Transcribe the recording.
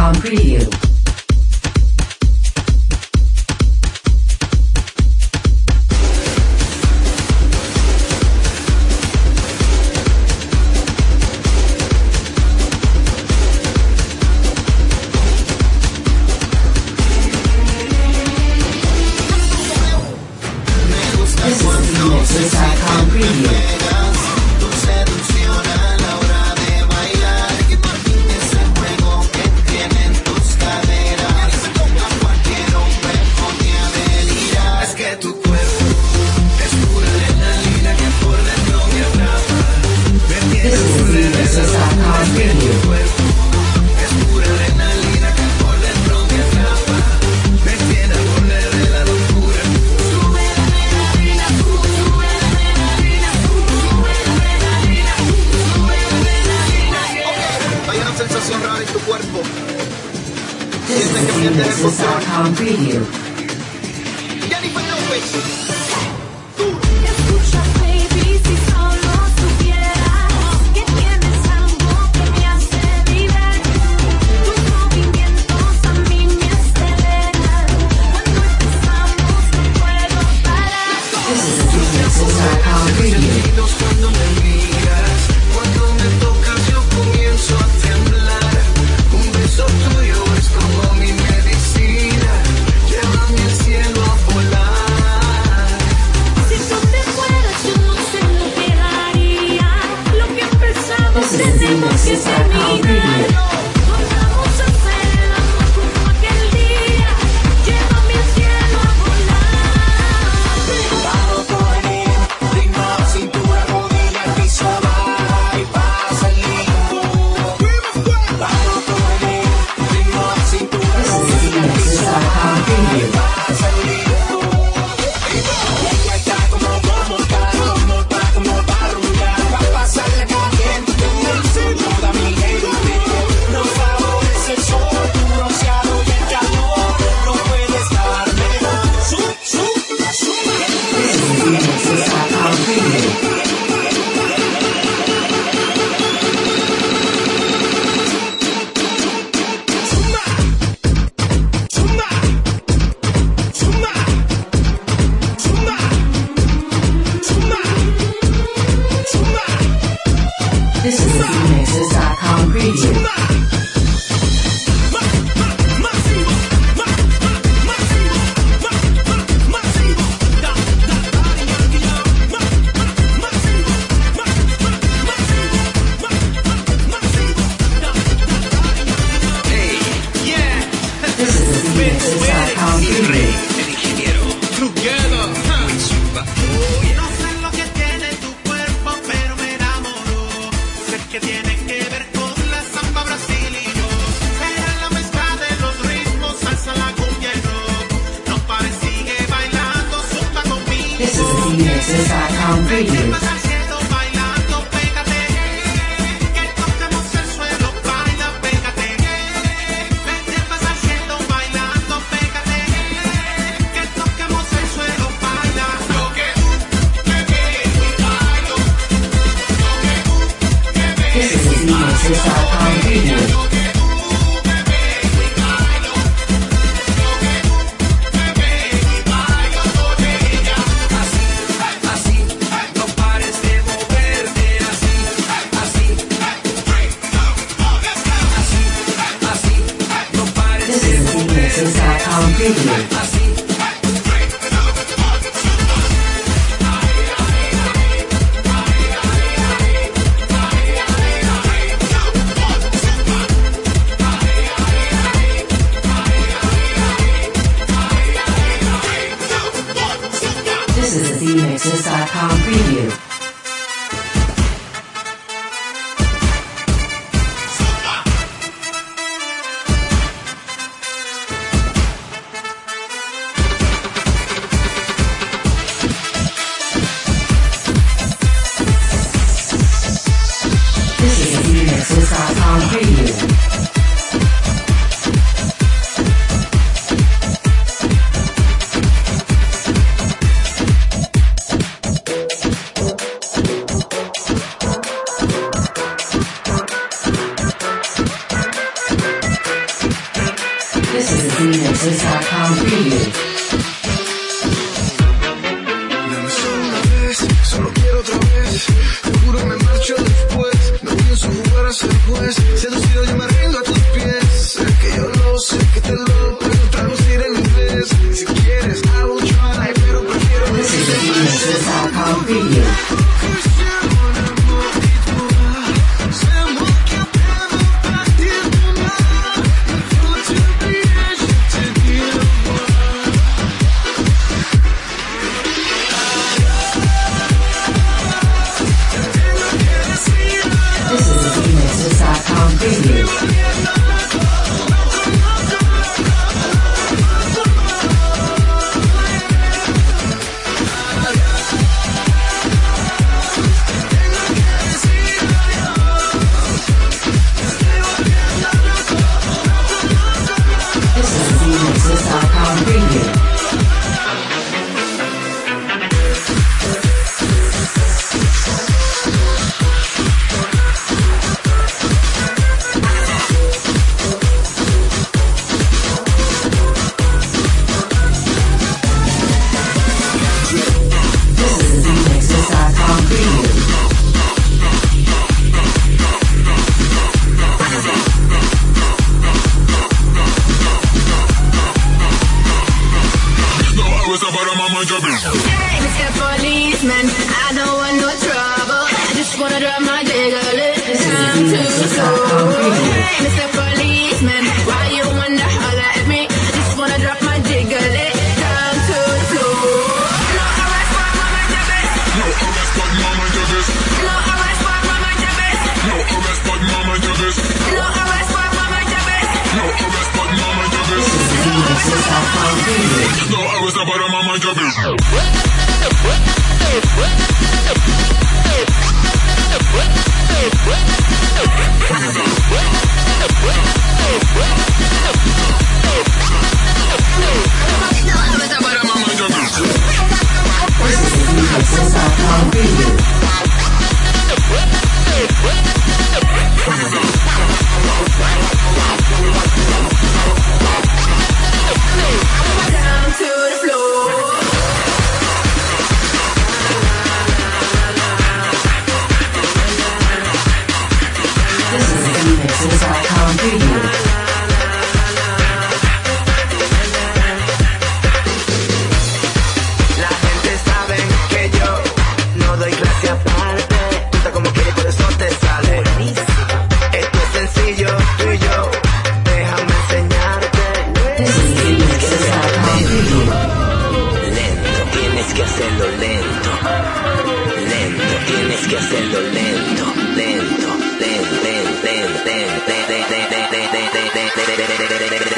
Remixes.com preview. This is Remixes.com preview. Remixes.com preview. Escucha, baby, si solo supieras que tienes algo que me hace vibrar. Tus movimientos a mí me aceleran. Cuando empezamos no puedo parar. This is Remixes.com preview. Cuando me miras, cuando me tocas yo comienzo a temblar. Un beso tuyo es como mi medicina. Llévame al cielo a volar. Si tú te fueras yo no sé lo que haría. Lo que empezamos This is tenemos que Remixes.com terminar. preview. Vamos a hacer el amor como aquel día. Llévame al cielo a volar. Vamos por venir, ritmo, cintura, rodilla, piso, va y pasa el ritmo. Vamos por venir, ritmo, cintura, This is rodilla, piso, Remixes.com preview. pasa el ritmo. Ella está como pa' rumbear, va a pasarla caliente. Toda mi gente nos favorece el sol, tu bronceado y el calor. No puedes darme This is Remixes.com preview. This is Remixes.com preview. This is Remixes.com preview. No sé lo que tiene tu cuerpo, pero me enamoró. Sé que tiene que ver con la samba brasileña. Será la mezcla de los ritmos, salsa, la cumbia y rock. No pares, sigue bailando, zumba conmigo. This is Remixes.com preview. Vas al cielo bailando, pégate. Que toquemos el suelo, baila, pégate. Vete, vas al cielo bailando, pégate. Que toquemos el suelo, baila. Lo que me ves y bailo. This is Remixes.com preview. Así, no pares de moverte, así, no pares This de is moverte, Remixes.com preview. así. This is Remixes.com preview. This is Remixes.com preview. preview. This is a Remixes.com preview. This is a Remixes.com preview. This is a Remixes.com preview. Hey, Mr. Policeman, I don't want no trouble. I just wanna drop my jiggle down to the floor. Hey, Mr. Policeman, why you wanna holler at me? I just wanna drop my jiggle down to the floor. No arrest for Mama Jabez. No arrest for Mama Jabez. No arrest for Mama Jabez. No arrest for Mama Jabez. No arrest for Mama Jabez. No arrest for Mama Jabez. This is a Remixes.com preview. No arrest for Mama Jabez. This is a Remixes.com preview. Down to the floor. This is a Remixes.com preview. La gente sabe que yo no doy clase aparte. Tú estás como quieres, por eso te sale. Esto es sencillo, tú y yo. Déjame enseñarte. This is a Remixes.com preview. Lento, tienes que hacerlo lento. Lento, tienes que hacerlo lento. Lento, lento, lento, lento, lento, lento, lento, lento, lento, lento, lento, lento, lento, lento, lento, lento, lento, lento,